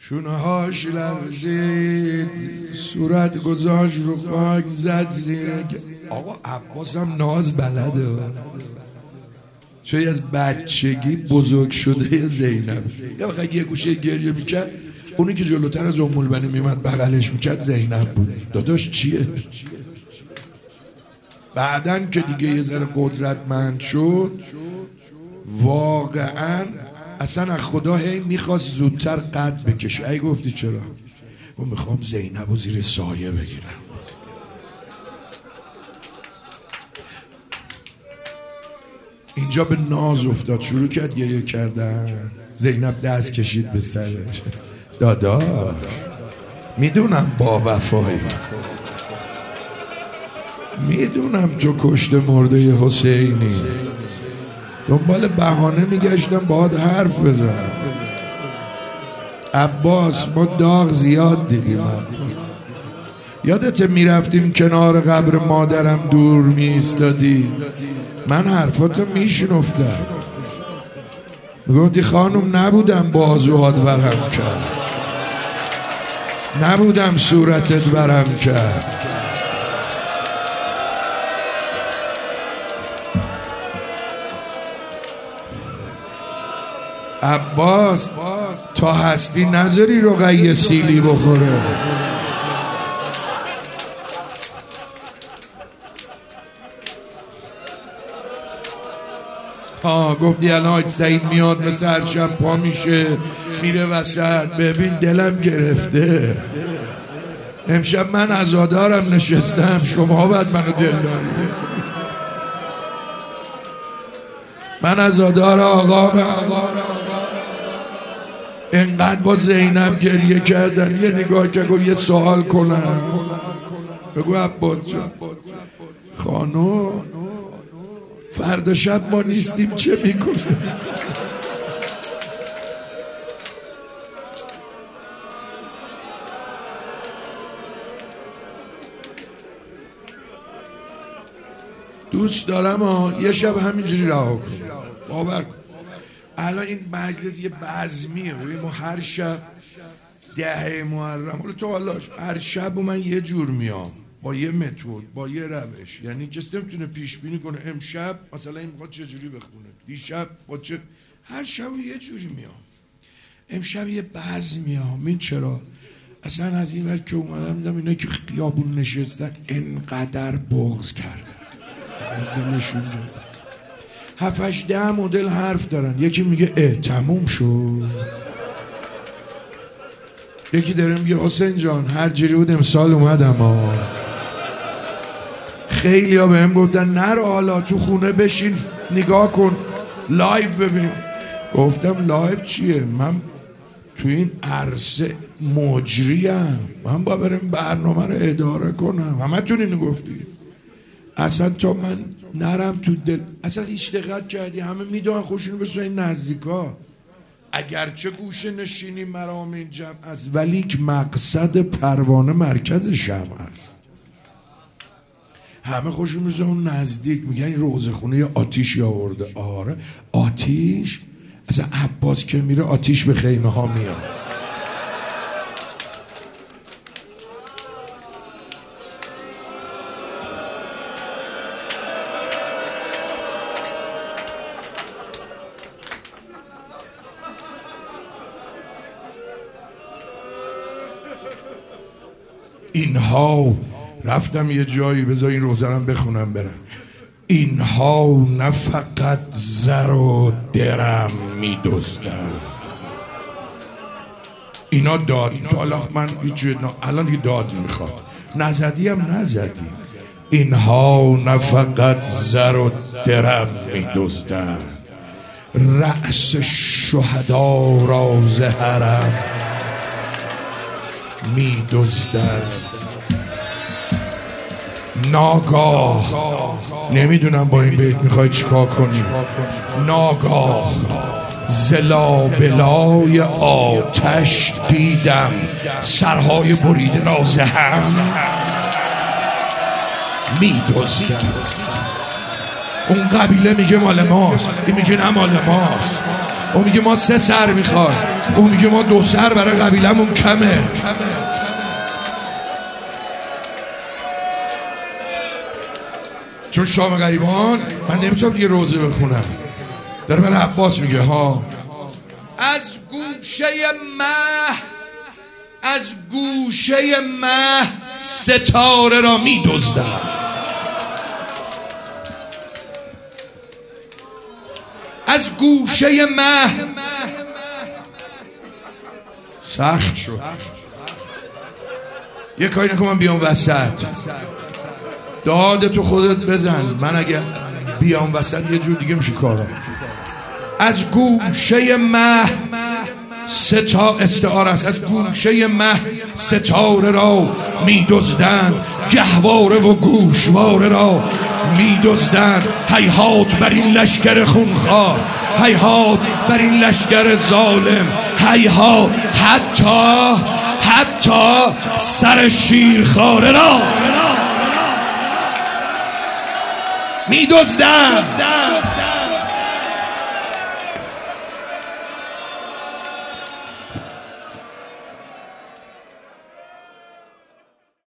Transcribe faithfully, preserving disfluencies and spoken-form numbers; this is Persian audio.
شونه‌هاش لرزید، صورت گذاشت رو خاک، زد زیر. آقا عباس هم ناز بلده، شاید از بچگی بزرگ شده زینب. یا وقت یه گوشه گریه میکرد، اونی که جلوتر از ام البنین میمد بغلش میکرد زینب بود. داداش چیه؟ بعدن که دیگه یه ذره قدرتمند شد، واقعا اصلا از خدا هی میخواست زودتر قد بکشه. ای گفتی چرا؟ و میخوام زینب رو زیر سایه بگیرم. اینجا به ناز افتاد، شروع کرد گریه کردن. زینب دست کشید به سرش. داداش میدونم با وفایی، میدونم تو کشته مرده حسینی، دنبال بهانه میگشتم باهات حرف بزنم. عباس ما داغ زیاد دیدیم. یادت میرفتیم کنار قبر مادرم دور میستادی، من حرفاتو میشنفتم، میگفتی خانم نبودم بازوهات ورم کرد، نبودم صورتت ورم کرد. عباس تا هستی نذاری رقیه سیلی بخوره. ها گفتی الان حاج سعید میاد مثل هر شب پا میشه میره وسط. ببین دلم گرفته، امشب من عزادارم نشستم، شما باید منو دل داری. من عزادار آقا من اینقدر با زینب گریه کردن. یه نگاه که گفت یه سوال کنم. بگو عباس جان خانم فردا شب ما نیستیم چه میکنه؟ دوست دارم ها یه شب همینجوری رها کنم. باور کن الان این مجلس یه بزمیه، ما هر شب دهه محرم حالا تو حالاش هر شب من یه جور میام با یه متد با یه روش، یعنی کسی نمیتونه پیش بینی کنه امشب مثلا این میخواد چه جوری بخونه، دیشب با چه. هر شب یه جوری میام. امشب یه بزم میام. این چرا؟ اصلا از این ور که اومدم دیدم اینا که خیابون نشستن انقدر بغض کردن، دلشون گرفت. هفتش ده مدل حرف دارن. یکی میگه اه تموم شد، یکی داره میگه حسین جان هر جوری بود امسال اومدم ها. خیلی ها به هم گفتن نرو حالا تو خونه بشین نگاه کن لایو ببین. گفتم لایو چیه؟ من تو این عرصه مجریم، من با برم برنامه رو اداره کنم. همه تون اینو گفتی. اصلا تا من نرم تو دل اصلا هیچ دقت کردی؟ همه میدونن خوشونو بسون این نزدیکا، اگرچه گوشه نشینی مرام این جمع است ولیک مقصد پروانه مرکز شمع است. همه خوشون بسون اون نزدیک، میگن این روزه خونه یا آتیش آورده. آره آتیش، اصلا عباس که میره آتیش به خیمه ها میاد. اینها رفتم یه جایی، بذار این روزنم بخونم برم. اینها نه فقط زر و درم می دزدن، اینا داد. تو حالا من الان یه داد میخواد، نزدی هم نزدی. اینها نه فقط زر و درم می دزدن، رأس شهدا را ز حرم می دزدن. ناگاه نمیدونم با این بیت میخوای چیکار کنی. ناگاه ز لابلای آتش دیدم سرهای بریده را ز هم می دزدن. اون قبیله میگه مال ماست، این میگه نه مال ماست. اون میگه ما سه سر میخوایم، اون میگه ما دو سر برای قبیلمون کمه. چون شام غریبان من نمیتونم دیگه روزه بخونم، داره برای عباس میگه ها از گوشه مه، از گوشه مه ستاره را میدزدم. از گوشه مه سخت شد. یه کاری نکن من بیام وسط، داد تو خودت بزن، من اگه بیام وسط یه جور دیگه میشه کارم. از گوشه مه ستا استعاره است. از گوشه مه ستاره را میدزدند، گهواره و گوشواره را میدزدند. هیهات بر این لشکر خونخوار، هیهات بر این لشکر ظالم، هیهات حتی حتی سر شیرخواره را میدزدند.